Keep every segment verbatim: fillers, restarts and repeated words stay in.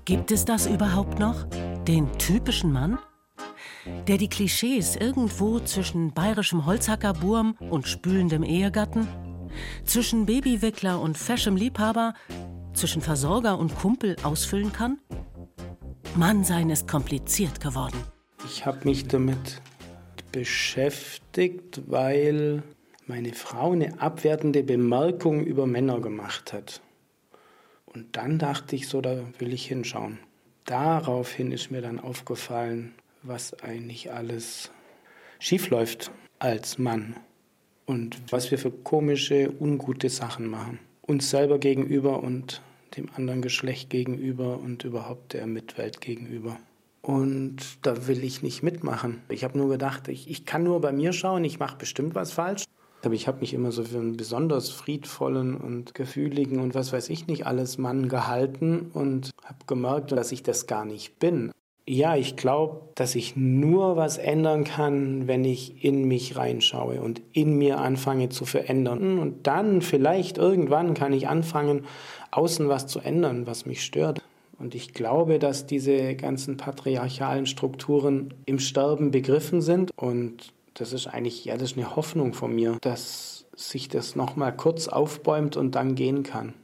Gibt es das überhaupt noch? Den typischen Mann? Der die Klischees irgendwo zwischen bayerischem Holzhackerburm und spülendem Ehegatten, zwischen Babywickler und feschem Liebhaber, zwischen Versorger und Kumpel ausfüllen kann? Mannsein ist kompliziert geworden. Ich habe mich damit beschäftigt, weil meine Frau eine abwertende Bemerkung über Männer gemacht hat. Und dann dachte ich so, da will ich hinschauen. Daraufhin ist mir dann aufgefallen, was eigentlich alles schiefläuft als Mann und was wir für komische, ungute Sachen machen. Uns selber gegenüber und dem anderen Geschlecht gegenüber und überhaupt der Mitwelt gegenüber. Und da will ich nicht mitmachen. Ich habe nur gedacht, ich, ich kann nur bei mir schauen, ich mache bestimmt was falsch. Aber ich habe mich immer so für einen besonders friedvollen und gefühligen und was weiß ich nicht alles Mann gehalten und habe gemerkt, dass ich das gar nicht bin. Ja, ich glaube, dass ich nur was ändern kann, wenn ich in mich reinschaue und in mir anfange zu verändern. Und dann vielleicht irgendwann kann ich anfangen, außen was zu ändern, was mich stört. Und ich glaube, dass diese ganzen patriarchalen Strukturen im Sterben begriffen sind. Und das ist eigentlich, ja, das ist eine Hoffnung von mir, dass sich das nochmal kurz aufbäumt und dann gehen kann.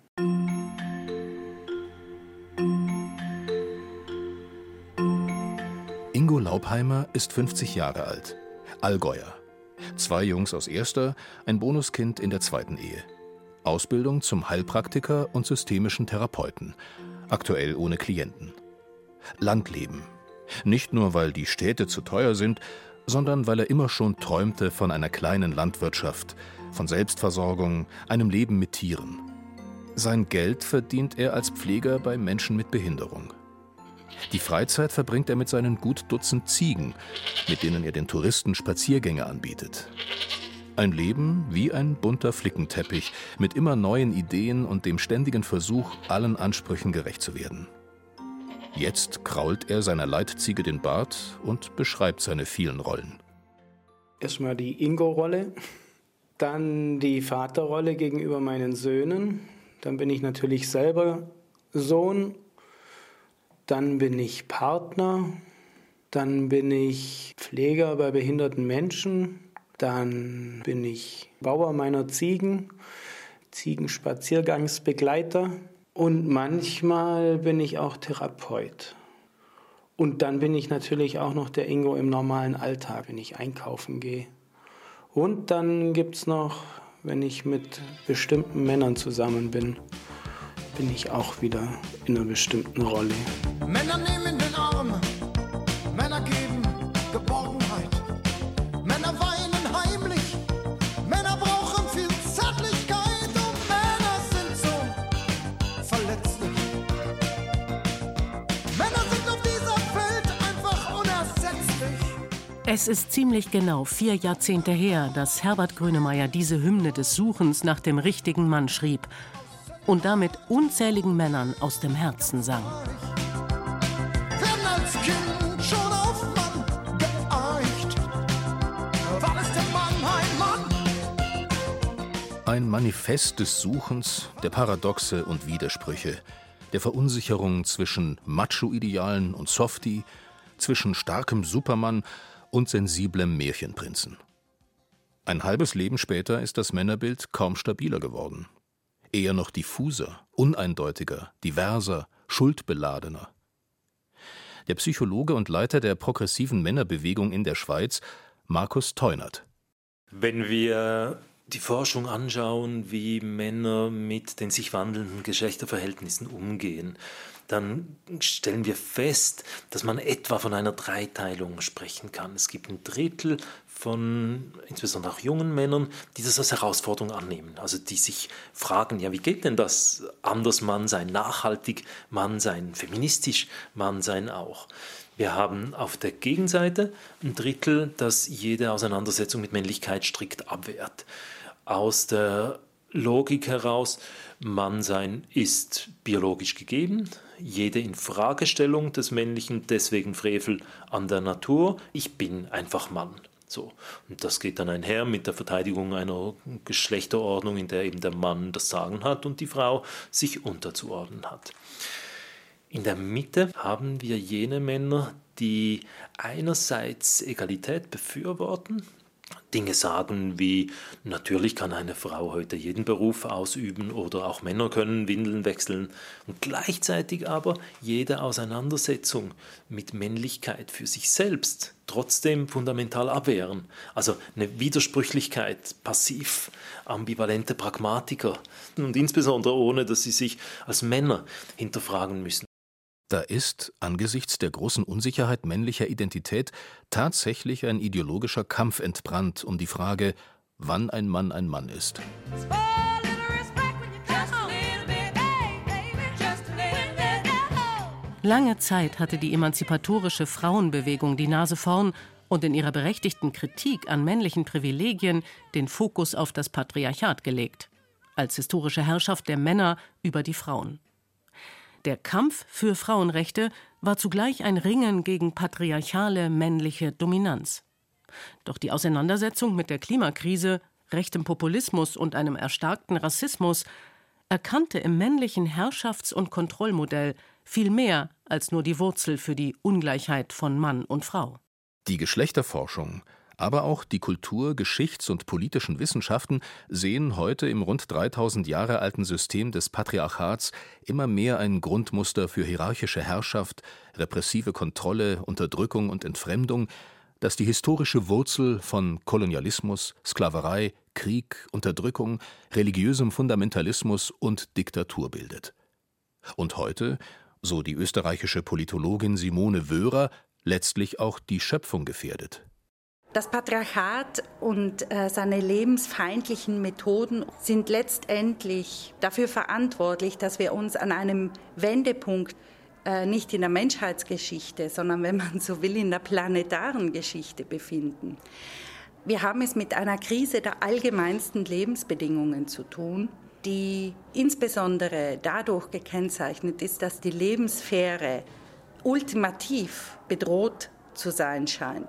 Ingo Laubheimer ist fünfzig Jahre alt, Allgäuer. Zwei Jungs aus erster, ein Bonuskind in der zweiten Ehe. Ausbildung zum Heilpraktiker und systemischen Therapeuten, aktuell ohne Klienten. Landleben. Nicht nur, weil die Städte zu teuer sind, sondern weil er immer schon träumte von einer kleinen Landwirtschaft, von Selbstversorgung, einem Leben mit Tieren. Sein Geld verdient er als Pfleger bei Menschen mit Behinderung. Die Freizeit verbringt er mit seinen gut Dutzend Ziegen, mit denen er den Touristen Spaziergänge anbietet. Ein Leben wie ein bunter Flickenteppich mit immer neuen Ideen und dem ständigen Versuch, allen Ansprüchen gerecht zu werden. Jetzt krault er seiner Leitziege den Bart und beschreibt seine vielen Rollen. Erstmal die Ingo-Rolle, dann die Vaterrolle gegenüber meinen Söhnen, dann bin ich natürlich selber Sohn. Dann bin ich Partner, dann bin ich Pfleger bei behinderten Menschen, dann bin ich Bauer meiner Ziegen, Ziegenspaziergangsbegleiter und manchmal bin ich auch Therapeut. Und dann bin ich natürlich auch noch der Ingo im normalen Alltag, wenn ich einkaufen gehe. Und dann gibt es noch, wenn ich mit bestimmten Männern zusammen bin, bin ich auch wieder in einer bestimmten Rolle. Männer nehmen den Arm, Männer geben Geborgenheit, Männer weinen heimlich, Männer brauchen viel Zärtlichkeit und Männer sind so verletzlich. Männer sind auf dieser Welt einfach unersetzlich. Es ist ziemlich genau vier Jahrzehnte her, dass Herbert Grönemeyer diese Hymne des Suchens nach dem richtigen Mann schrieb und damit unzähligen Männern aus dem Herzen sang. Werden als Kind schon auf Mann geeicht. Wann ist der Mann ein Mann? Ein Manifest des Suchens, der Paradoxe und Widersprüche, der Verunsicherung zwischen Macho-Idealen und Softie, zwischen starkem Supermann und sensiblem Märchenprinzen. Ein halbes Leben später ist das Männerbild kaum stabiler geworden. Eher noch diffuser, uneindeutiger, diverser, schuldbeladener. Der Psychologe und Leiter der progressiven Männerbewegung in der Schweiz, Markus Teunert. Wenn wir die Forschung anschauen, wie Männer mit den sich wandelnden Geschlechterverhältnissen umgehen, dann stellen wir fest, dass man etwa von einer Dreiteilung sprechen kann. Es gibt ein Drittel von insbesondere auch jungen Männern, die das als Herausforderung annehmen. Also die sich fragen, ja, wie geht denn das anders Mann sein, nachhaltig Mann sein, feministisch Mann sein auch. Wir haben auf der Gegenseite ein Drittel, das jede Auseinandersetzung mit Männlichkeit strikt abwehrt. Aus der Logik heraus, Mannsein ist biologisch gegeben, jede Infragestellung des Männlichen, deswegen Frevel an der Natur, ich bin einfach Mann. So. Und das geht dann einher mit der Verteidigung einer Geschlechterordnung, in der eben der Mann das Sagen hat und die Frau sich unterzuordnen hat. In der Mitte haben wir jene Männer, die einerseits Egalität befürworten, Dinge sagen wie, natürlich kann eine Frau heute jeden Beruf ausüben oder auch Männer können Windeln wechseln und gleichzeitig aber jede Auseinandersetzung mit Männlichkeit für sich selbst trotzdem fundamental abwehren. Also eine Widersprüchlichkeit, passiv, ambivalente Pragmatiker und insbesondere ohne, dass sie sich als Männer hinterfragen müssen. Da ist, angesichts der großen Unsicherheit männlicher Identität, tatsächlich ein ideologischer Kampf entbrannt um die Frage, wann ein Mann ein Mann ist. Lange Zeit hatte die emanzipatorische Frauenbewegung die Nase vorn und in ihrer berechtigten Kritik an männlichen Privilegien den Fokus auf das Patriarchat gelegt, als historische Herrschaft der Männer über die Frauen. Der Kampf für Frauenrechte war zugleich ein Ringen gegen patriarchale männliche Dominanz. Doch die Auseinandersetzung mit der Klimakrise, rechtem Populismus und einem erstarkten Rassismus erkannte im männlichen Herrschafts- und Kontrollmodell viel mehr als nur die Wurzel für die Ungleichheit von Mann und Frau. Die Geschlechterforschung, aber auch die Kultur-, Geschichts- und politischen Wissenschaften sehen heute im rund dreitausend Jahre alten System des Patriarchats immer mehr ein Grundmuster für hierarchische Herrschaft, repressive Kontrolle, Unterdrückung und Entfremdung, das die historische Wurzel von Kolonialismus, Sklaverei, Krieg, Unterdrückung, religiösem Fundamentalismus und Diktatur bildet. Und heute, so die österreichische Politologin Simone Wöhrer, letztlich auch die Schöpfung gefährdet. Das Patriarchat und äh, seine lebensfeindlichen Methoden sind letztendlich dafür verantwortlich, dass wir uns an einem Wendepunkt äh, nicht in der Menschheitsgeschichte, sondern, wenn man so will, in der planetaren Geschichte befinden. Wir haben es mit einer Krise der allgemeinsten Lebensbedingungen zu tun, die insbesondere dadurch gekennzeichnet ist, dass die Lebenssphäre ultimativ bedroht zu sein scheint.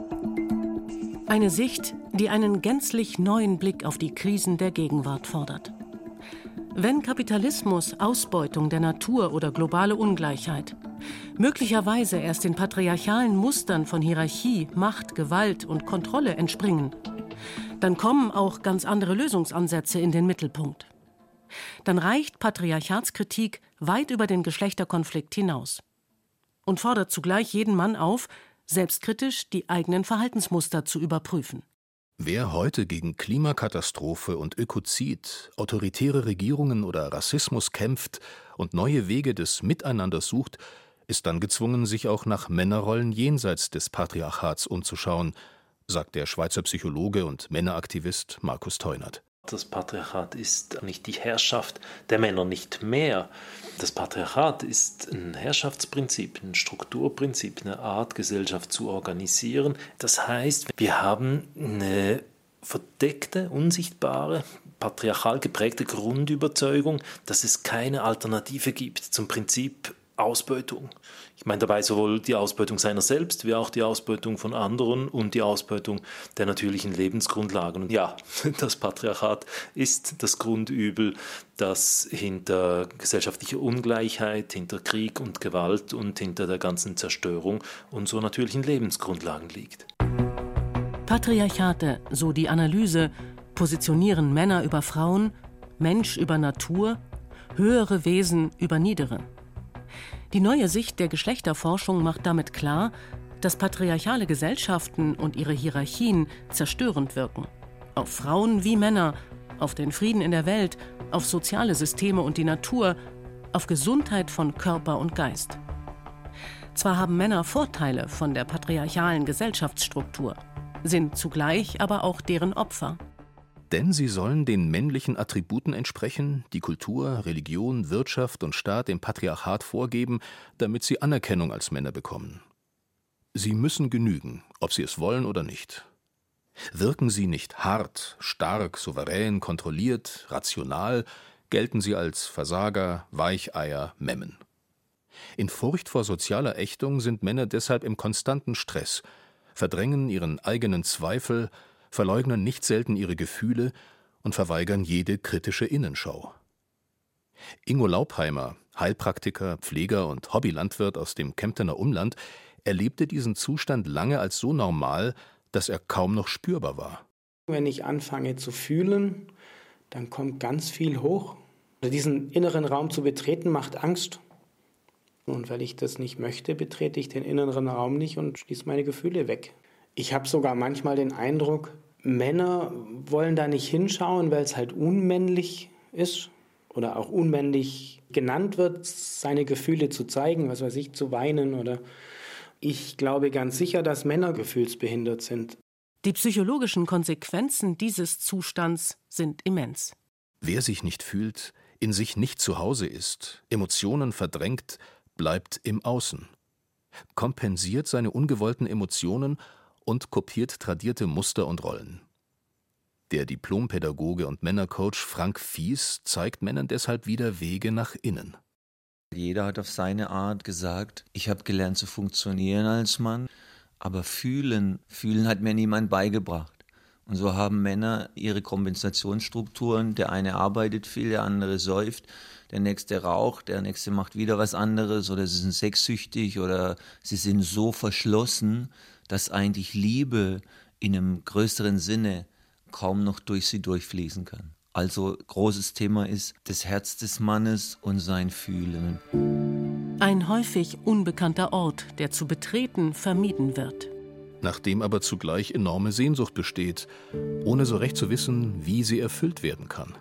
Eine Sicht, die einen gänzlich neuen Blick auf die Krisen der Gegenwart fordert. Wenn Kapitalismus, Ausbeutung der Natur oder globale Ungleichheit möglicherweise erst den patriarchalen Mustern von Hierarchie, Macht, Gewalt und Kontrolle entspringen, dann kommen auch ganz andere Lösungsansätze in den Mittelpunkt. Dann reicht Patriarchatskritik weit über den Geschlechterkonflikt hinaus und fordert zugleich jeden Mann auf, selbstkritisch die eigenen Verhaltensmuster zu überprüfen. Wer heute gegen Klimakatastrophe und Ökozid, autoritäre Regierungen oder Rassismus kämpft und neue Wege des Miteinanders sucht, ist dann gezwungen, sich auch nach Männerrollen jenseits des Patriarchats umzuschauen, sagt der Schweizer Psychologe und Männeraktivist Markus Teunert. Das Patriarchat ist nicht die Herrschaft der Männer, nicht mehr. Das Patriarchat ist ein Herrschaftsprinzip, ein Strukturprinzip, eine Art, Gesellschaft zu organisieren. Das heißt, wir haben eine verdeckte, unsichtbare, patriarchal geprägte Grundüberzeugung, dass es keine Alternative gibt zum Prinzip Ausbeutung. Ich meine dabei sowohl die Ausbeutung seiner selbst, wie auch die Ausbeutung von anderen und die Ausbeutung der natürlichen Lebensgrundlagen. Und ja, das Patriarchat ist das Grundübel, das hinter gesellschaftlicher Ungleichheit, hinter Krieg und Gewalt und hinter der ganzen Zerstörung unserer natürlichen Lebensgrundlagen liegt. Patriarchate, so die Analyse, positionieren Männer über Frauen, Mensch über Natur, höhere Wesen über niedere. Die neue Sicht der Geschlechterforschung macht damit klar, dass patriarchale Gesellschaften und ihre Hierarchien zerstörend wirken. Auf Frauen wie Männer, auf den Frieden in der Welt, auf soziale Systeme und die Natur, auf Gesundheit von Körper und Geist. Zwar haben Männer Vorteile von der patriarchalen Gesellschaftsstruktur, sind zugleich aber auch deren Opfer. Denn sie sollen den männlichen Attributen entsprechen, die Kultur, Religion, Wirtschaft und Staat dem Patriarchat vorgeben, damit sie Anerkennung als Männer bekommen. Sie müssen genügen, ob sie es wollen oder nicht. Wirken sie nicht hart, stark, souverän, kontrolliert, rational, gelten sie als Versager, Weicheier, Memmen. In Furcht vor sozialer Ächtung sind Männer deshalb im konstanten Stress, verdrängen ihren eigenen Zweifel, verleugnen nicht selten ihre Gefühle und verweigern jede kritische Innenschau. Ingo Laubheimer, Heilpraktiker, Pfleger und Hobbylandwirt aus dem Kemptener Umland, erlebte diesen Zustand lange als so normal, dass er kaum noch spürbar war. Wenn ich anfange zu fühlen, dann kommt ganz viel hoch. Diesen inneren Raum zu betreten, macht Angst. Und weil ich das nicht möchte, betrete ich den inneren Raum nicht und schließe meine Gefühle weg. Ich habe sogar manchmal den Eindruck, Männer wollen da nicht hinschauen, weil es halt unmännlich ist oder auch unmännlich genannt wird, seine Gefühle zu zeigen, was weiß ich, zu weinen oder... Ich glaube ganz sicher, dass Männer gefühlsbehindert sind. Die psychologischen Konsequenzen dieses Zustands sind immens. Wer sich nicht fühlt, in sich nicht zu Hause ist, Emotionen verdrängt, bleibt im Außen, kompensiert seine ungewollten Emotionen und kopiert tradierte Muster und Rollen. Der Diplompädagoge und Männercoach Frank Fies zeigt Männern deshalb wieder Wege nach innen. Jeder hat auf seine Art gesagt, ich habe gelernt zu funktionieren als Mann, aber fühlen, fühlen hat mir niemand beigebracht. Und so haben Männer ihre Kompensationsstrukturen, der eine arbeitet viel, der andere säuft, der nächste raucht, der nächste macht wieder was anderes oder sie sind sexsüchtig oder sie sind so verschlossen, dass eigentlich Liebe in einem größeren Sinne kaum noch durch sie durchfließen kann. Also großes Thema ist das Herz des Mannes und sein Fühlen. Ein häufig unbekannter Ort, der zu betreten vermieden wird. Nachdem aber zugleich enorme Sehnsucht besteht, ohne so recht zu wissen, wie sie erfüllt werden kann.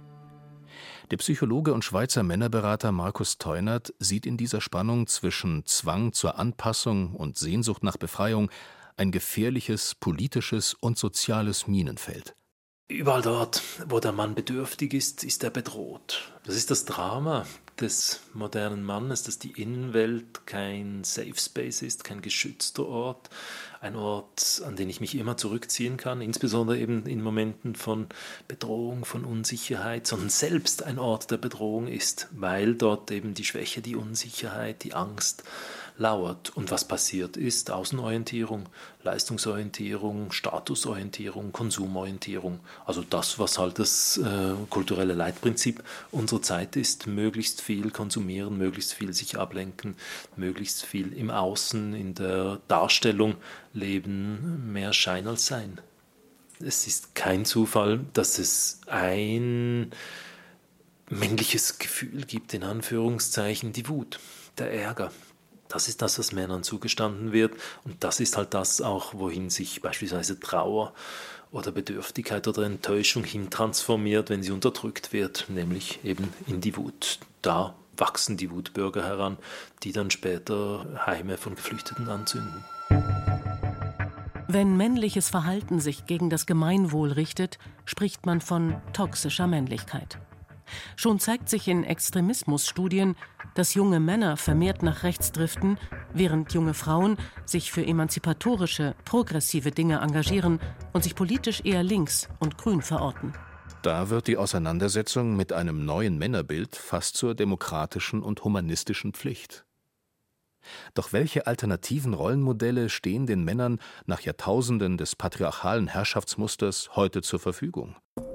Der Psychologe und Schweizer Männerberater Markus Teunert sieht in dieser Spannung zwischen Zwang zur Anpassung und Sehnsucht nach Befreiung ein gefährliches politisches und soziales Minenfeld. Überall dort, wo der Mann bedürftig ist, ist er bedroht. Das ist das Drama des modernen Mannes, dass die Innenwelt kein Safe Space ist, kein geschützter Ort, ein Ort, an den ich mich immer zurückziehen kann, insbesondere eben in Momenten von Bedrohung, von Unsicherheit, sondern selbst ein Ort der Bedrohung ist, weil dort eben die Schwäche, die Unsicherheit, die Angst lauert. Und was passiert ist, Außenorientierung, Leistungsorientierung, Statusorientierung, Konsumorientierung. Also das, was halt das äh, kulturelle Leitprinzip unserer Zeit ist, möglichst viel konsumieren, möglichst viel sich ablenken, möglichst viel im Außen, in der Darstellung leben, mehr Schein als Sein. Es ist kein Zufall, dass es ein männliches Gefühl gibt, in Anführungszeichen, die Wut, der Ärger. Das ist das, was Männern zugestanden wird und das ist halt das auch, wohin sich beispielsweise Trauer oder Bedürftigkeit oder Enttäuschung hin transformiert, wenn sie unterdrückt wird, nämlich eben in die Wut. Da wachsen die Wutbürger heran, die dann später Heime von Geflüchteten anzünden. Wenn männliches Verhalten sich gegen das Gemeinwohl richtet, spricht man von toxischer Männlichkeit. Schon zeigt sich in Extremismusstudien, dass junge Männer vermehrt nach rechts driften, während junge Frauen sich für emanzipatorische, progressive Dinge engagieren und sich politisch eher links und grün verorten. Da wird die Auseinandersetzung mit einem neuen Männerbild fast zur demokratischen und humanistischen Pflicht. Doch welche alternativen Rollenmodelle stehen den Männern nach Jahrtausenden des patriarchalen Herrschaftsmusters heute zur Verfügung?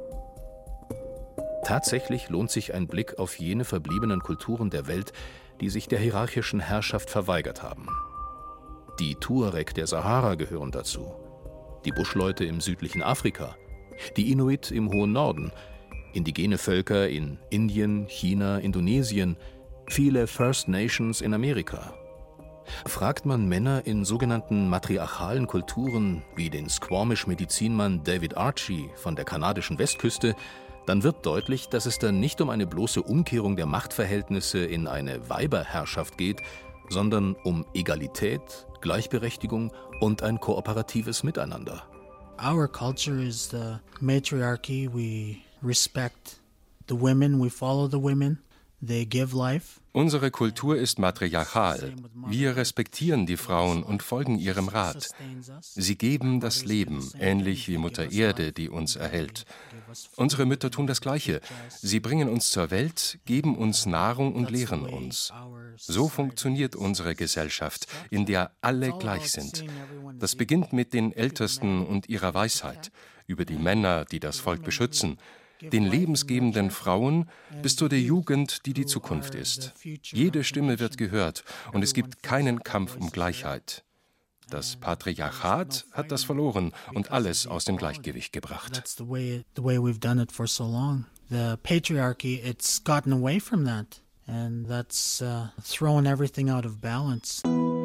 Tatsächlich lohnt sich ein Blick auf jene verbliebenen Kulturen der Welt, die sich der hierarchischen Herrschaft verweigert haben. Die Tuareg der Sahara gehören dazu, die Buschleute im südlichen Afrika, die Inuit im hohen Norden, indigene Völker in Indien, China, Indonesien, viele First Nations in Amerika. Fragt man Männer in sogenannten matriarchalen Kulturen wie den Squamish-Medizinmann David Archie von der kanadischen Westküste, dann wird deutlich, dass es dann nicht um eine bloße Umkehrung der Machtverhältnisse in eine Weiberherrschaft geht, sondern um Egalität, Gleichberechtigung und ein kooperatives Miteinander. Our culture is the matriarchy. We respect the women, we follow the women. They give life. Unsere Kultur ist matriarchal. Wir respektieren die Frauen und folgen ihrem Rat. Sie geben das Leben, ähnlich wie Mutter Erde, die uns erhält. Unsere Mütter tun das Gleiche. Sie bringen uns zur Welt, geben uns Nahrung und lehren uns. So funktioniert unsere Gesellschaft, in der alle gleich sind. Das beginnt mit den Ältesten und ihrer Weisheit, über die Männer, die das Volk beschützen, den lebensgebenden Frauen bis zu der Jugend, die die Zukunft ist. Jede Stimme wird gehört und es gibt keinen Kampf um Gleichheit. Das Patriarchat hat das verloren und alles aus dem Gleichgewicht gebracht. The patriarchy, it's gotten away from that, and that's uh, thrown everything out of balance.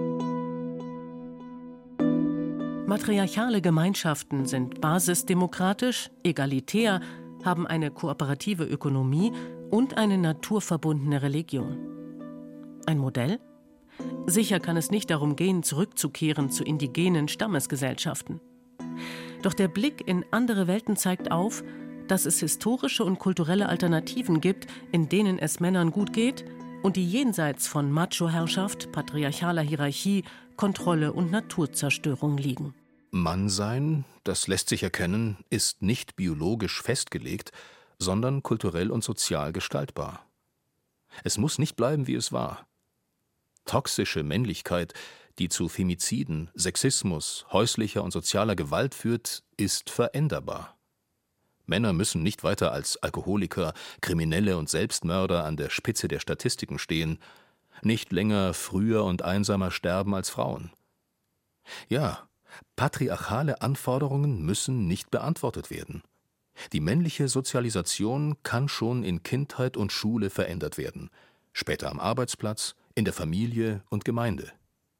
Matriarchale Gemeinschaften sind basisdemokratisch, egalitär, haben eine kooperative Ökonomie und eine naturverbundene Religion. Ein Modell? Sicher kann es nicht darum gehen, zurückzukehren zu indigenen Stammesgesellschaften. Doch der Blick in andere Welten zeigt auf, dass es historische und kulturelle Alternativen gibt, in denen es Männern gut geht und die jenseits von Macho-Herrschaft, patriarchaler Hierarchie, Kontrolle und Naturzerstörung liegen. Mannsein, das lässt sich erkennen, ist nicht biologisch festgelegt, sondern kulturell und sozial gestaltbar. Es muss nicht bleiben, wie es war. Toxische Männlichkeit, die zu Femiziden, Sexismus, häuslicher und sozialer Gewalt führt, ist veränderbar. Männer müssen nicht weiter als Alkoholiker, Kriminelle und Selbstmörder an der Spitze der Statistiken stehen, nicht länger früher und einsamer sterben als Frauen. Ja, patriarchale Anforderungen müssen nicht beantwortet werden. Die männliche Sozialisation kann schon in Kindheit und Schule verändert werden, später am Arbeitsplatz, in der Familie und Gemeinde.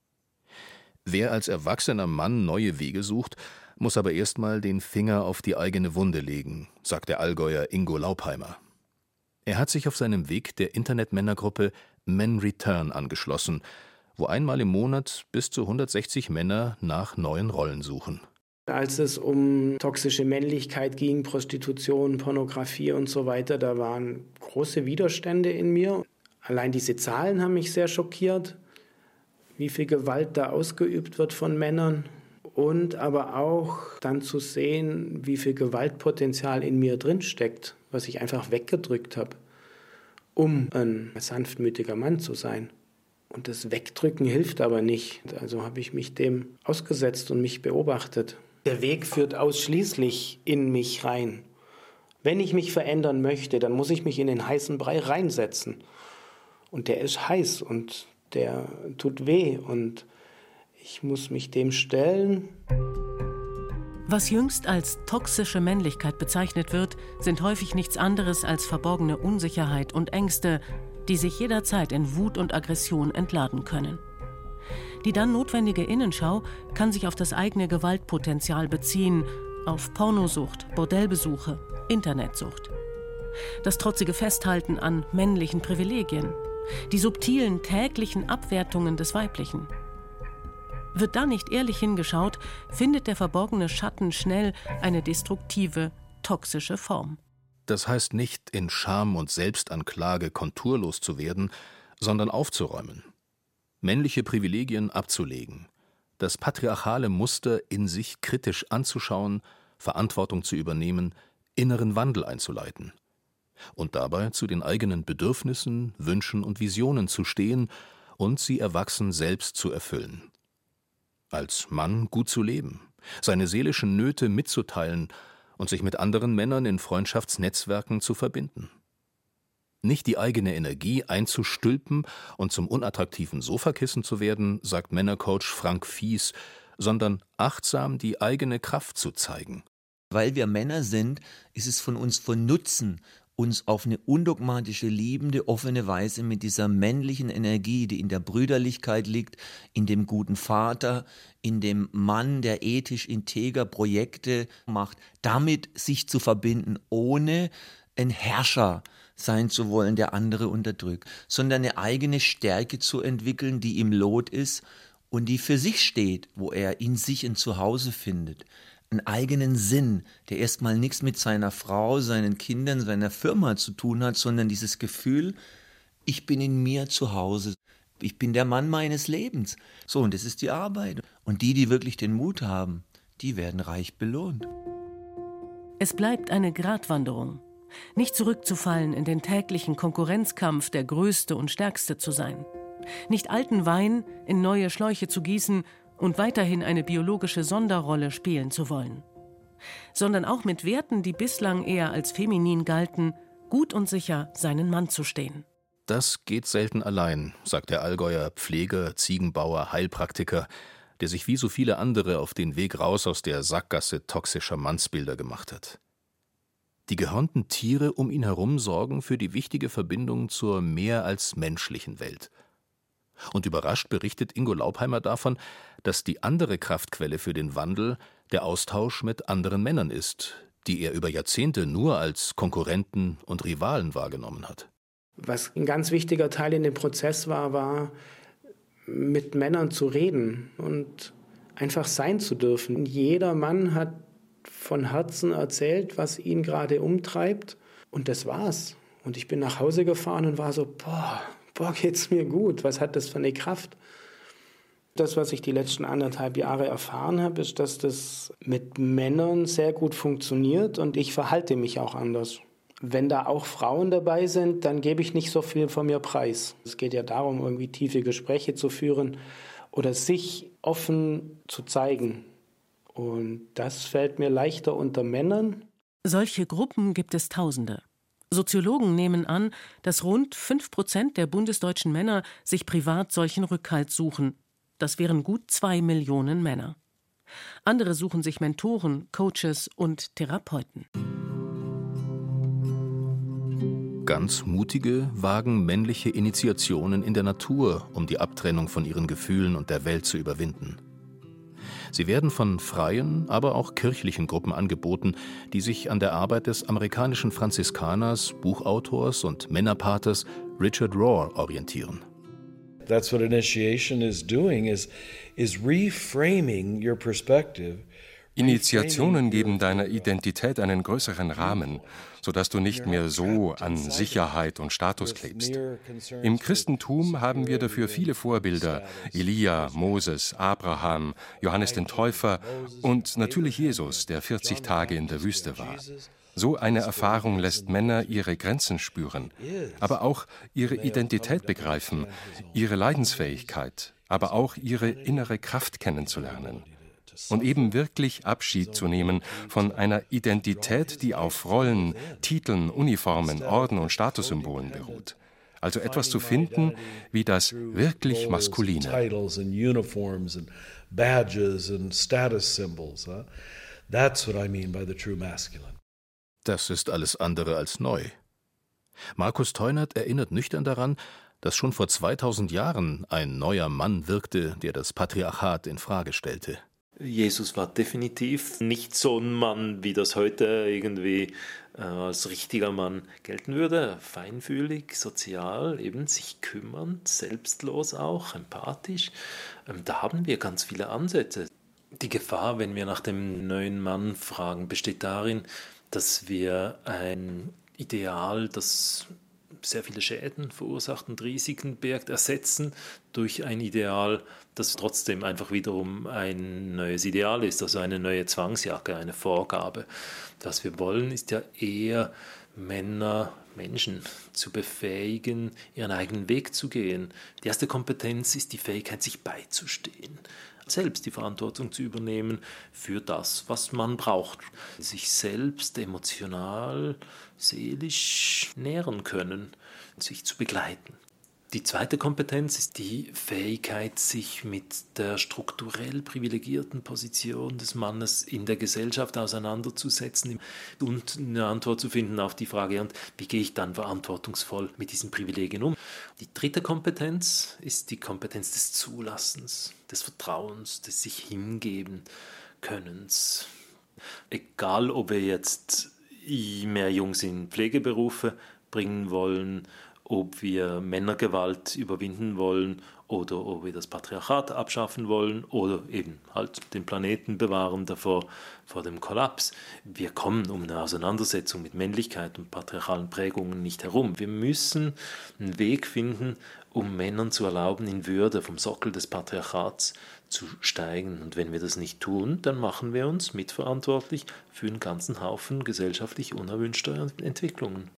Wer als erwachsener Mann neue Wege sucht, muss aber erstmal den Finger auf die eigene Wunde legen, sagt der Allgäuer Ingo Laupheimer. Er hat sich auf seinem Weg der Internetmännergruppe Men Return angeschlossen, wo einmal im Monat bis zu hundertsechzig Männer nach neuen Rollen suchen. Als es um toxische Männlichkeit ging, Prostitution, Pornografie und so weiter, da waren große Widerstände in mir. Allein diese Zahlen haben mich sehr schockiert, wie viel Gewalt da ausgeübt wird von Männern. Und aber auch dann zu sehen, wie viel Gewaltpotenzial in mir drinsteckt, was ich einfach weggedrückt habe, um ein sanftmütiger Mann zu sein. Und das Wegdrücken hilft aber nicht. Also habe ich mich dem ausgesetzt und mich beobachtet. Der Weg führt ausschließlich in mich rein. Wenn ich mich verändern möchte, dann muss ich mich in den heißen Brei reinsetzen. Und der ist heiß und der tut weh und ich muss mich dem stellen. Was jüngst als toxische Männlichkeit bezeichnet wird, sind häufig nichts anderes als verborgene Unsicherheit und Ängste, die sich jederzeit in Wut und Aggression entladen können. Die dann notwendige Innenschau kann sich auf das eigene Gewaltpotenzial beziehen, auf Pornosucht, Bordellbesuche, Internetsucht. Das trotzige Festhalten an männlichen Privilegien, die subtilen täglichen Abwertungen des Weiblichen. Wird da nicht ehrlich hingeschaut, findet der verborgene Schatten schnell eine destruktive, toxische Form. Das heißt nicht, in Scham und Selbstanklage konturlos zu werden, sondern aufzuräumen. Männliche Privilegien abzulegen, das patriarchale Muster in sich kritisch anzuschauen, Verantwortung zu übernehmen, inneren Wandel einzuleiten. Und dabei zu den eigenen Bedürfnissen, Wünschen und Visionen zu stehen und sie erwachsen selbst zu erfüllen. Als Mann gut zu leben, seine seelischen Nöte mitzuteilen und sich mit anderen Männern in Freundschaftsnetzwerken zu verbinden. Nicht die eigene Energie einzustülpen und zum unattraktiven Sofakissen zu werden, sagt Männercoach Frank Fies, sondern achtsam die eigene Kraft zu zeigen. Weil wir Männer sind, ist es von uns von Nutzen, uns auf eine undogmatische, liebende, offene Weise mit dieser männlichen Energie, die in der Brüderlichkeit liegt, in dem guten Vater, in dem Mann, der ethisch integer Projekte macht, damit sich zu verbinden, ohne ein Herrscher sein zu wollen, der andere unterdrückt, sondern eine eigene Stärke zu entwickeln, die ihm Lot ist und die für sich steht, wo er in sich ein Zuhause findet. Einen eigenen Sinn, der erstmal nichts mit seiner Frau, seinen Kindern, seiner Firma zu tun hat, sondern dieses Gefühl, ich bin in mir zu Hause, ich bin der Mann meines Lebens. So, und das ist die Arbeit. Und die, die wirklich den Mut haben, die werden reich belohnt. Es bleibt eine Gratwanderung. Nicht zurückzufallen in den täglichen Konkurrenzkampf, der Größte und Stärkste zu sein. Nicht alten Wein in neue Schläuche zu gießen und weiterhin eine biologische Sonderrolle spielen zu wollen. sondern auch mit Werten, die bislang eher als feminin galten, gut und sicher seinen Mann zu stehen. Das geht selten allein, sagt der Allgäuer Pfleger, Ziegenbauer, Heilpraktiker, der sich wie so viele andere auf den Weg raus aus der Sackgasse toxischer Mannsbilder gemacht hat. Die gehörnten Tiere um ihn herum sorgen für die wichtige Verbindung zur mehr als menschlichen Welt. Und überrascht berichtet Ingo Laupheimer davon, dass die andere Kraftquelle für den Wandel der Austausch mit anderen Männern ist, die er über Jahrzehnte nur als Konkurrenten und Rivalen wahrgenommen hat. Was ein ganz wichtiger Teil in dem Prozess war, war, mit Männern zu reden und einfach sein zu dürfen. Jeder Mann hat von Herzen erzählt, was ihn gerade umtreibt, und das war's. Und ich bin nach Hause gefahren und war so, boah, boah, geht's mir gut, was hat das für eine Kraft? Das, was ich die letzten anderthalb Jahre erfahren habe, ist, dass das mit Männern sehr gut funktioniert und ich verhalte mich auch anders. Wenn da auch Frauen dabei sind, dann gebe ich nicht so viel von mir preis. Es geht ja darum, irgendwie tiefe Gespräche zu führen oder sich offen zu zeigen. Und das fällt mir leichter unter Männern. Solche Gruppen gibt es Tausende. Soziologen nehmen an, dass rund fünf Prozent der bundesdeutschen Männer sich privat solchen Rückhalt suchen. Das wären gut zwei Millionen Männer. Andere suchen sich Mentoren, Coaches und Therapeuten. Ganz mutige wagen männliche Initiationen in der Natur, um die Abtrennung von ihren Gefühlen und der Welt zu überwinden. Sie werden von freien, aber auch kirchlichen Gruppen angeboten, die sich an der Arbeit des amerikanischen Franziskaners, Buchautors und Männerpaters Richard Rohr orientieren. That's what initiation is doing, is, is reframing your perspective. Initiationen geben deiner Identität einen größeren Rahmen, sodass du nicht mehr so an Sicherheit und Status klebst. Im Christentum haben wir dafür viele Vorbilder: Elia, Moses, Abraham, Johannes den Täufer und natürlich Jesus, der vierzig Tage in der Wüste war. So eine Erfahrung lässt Männer ihre Grenzen spüren, aber auch ihre Identität begreifen, ihre Leidensfähigkeit, aber auch ihre innere Kraft kennenzulernen. Und eben wirklich Abschied zu nehmen von einer Identität, die auf Rollen, Titeln, Uniformen, Orden und Statussymbolen beruht. Also etwas zu finden wie das wirklich Maskuline. Das ist alles andere als neu. Markus Teunert erinnert nüchtern daran, dass schon vor zweitausend Jahren ein neuer Mann wirkte, der das Patriarchat in Frage stellte. Jesus war definitiv nicht so ein Mann, wie das heute irgendwie äh, als richtiger Mann gelten würde. Feinfühlig, sozial, eben sich kümmernd, selbstlos auch, empathisch. Ähm, da haben wir ganz viele Ansätze. Die Gefahr, wenn wir nach dem neuen Mann fragen, besteht darin, dass wir ein Ideal, das sehr viele Schäden verursacht und Risiken birgt, ersetzen durch ein Ideal, das trotzdem einfach wiederum ein neues Ideal ist, also eine neue Zwangsjacke, eine Vorgabe. Was wir wollen, ist ja eher Männer, Menschen zu befähigen, ihren eigenen Weg zu gehen. Die erste Kompetenz ist die Fähigkeit, sich beizustehen, selbst die Verantwortung zu übernehmen für das, was man braucht. Sich selbst emotional, seelisch nähren können, sich zu begleiten. Die zweite Kompetenz ist die Fähigkeit, sich mit der strukturell privilegierten Position des Mannes in der Gesellschaft auseinanderzusetzen und eine Antwort zu finden auf die Frage, und wie gehe ich dann verantwortungsvoll mit diesen Privilegien um? Die dritte Kompetenz ist die Kompetenz des Zulassens, des Vertrauens, des sich hingeben Könnens. Egal, ob wir jetzt mehr Jungs in Pflegeberufe bringen wollen, ob wir Männergewalt überwinden wollen oder ob wir das Patriarchat abschaffen wollen oder eben halt den Planeten bewahren davor, vor dem Kollaps. Wir kommen um eine Auseinandersetzung mit Männlichkeit und patriarchalen Prägungen nicht herum. Wir müssen einen Weg finden, um Männern zu erlauben, in Würde vom Sockel des Patriarchats zu steigen. Und wenn wir das nicht tun, dann machen wir uns mitverantwortlich für einen ganzen Haufen gesellschaftlich unerwünschter Entwicklungen.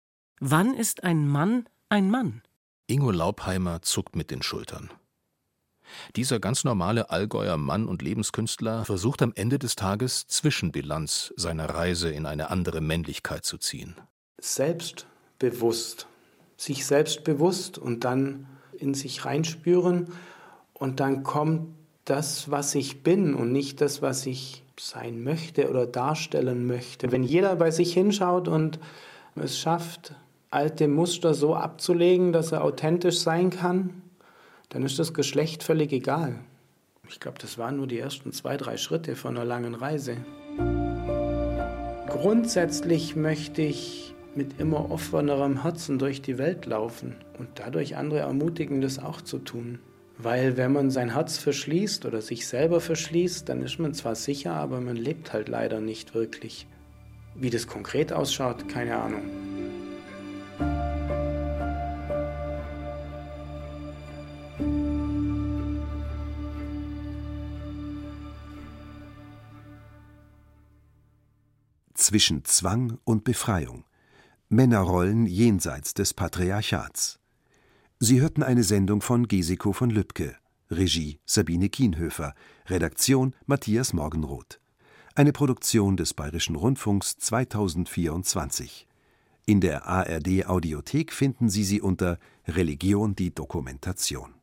Wann ist ein Mann ein Mann? Ingo Laupheimer zuckt mit den Schultern. Dieser ganz normale Allgäuer Mann und Lebenskünstler versucht am Ende des Tages Zwischenbilanz seiner Reise in eine andere Männlichkeit zu ziehen. Selbstbewusst, sich selbstbewusst und dann in sich reinspüren und dann kommt das, was ich bin und nicht das, was ich sein möchte oder darstellen möchte. Wenn jeder bei sich hinschaut und es schafft, alte Muster so abzulegen, dass er authentisch sein kann, dann ist das Geschlecht völlig egal. Ich glaube, das waren nur die ersten zwei, drei Schritte von einer langen Reise. Grundsätzlich möchte ich mit immer offenerem Herzen durch die Welt laufen und dadurch andere ermutigen, das auch zu tun. Weil wenn man sein Herz verschließt oder sich selber verschließt, dann ist man zwar sicher, aber man lebt halt leider nicht wirklich. Wie das konkret ausschaut, keine Ahnung. Zwischen Zwang und Befreiung. Männerrollen jenseits des Patriarchats. Sie hörten eine Sendung von Gesiko von Lübcke, Regie Sabine Kienhöfer, Redaktion Matthias Morgenroth. Eine Produktion des Bayerischen Rundfunks zweitausendvierundzwanzig. In der A R D Audiothek finden Sie sie unter Religion die Dokumentation.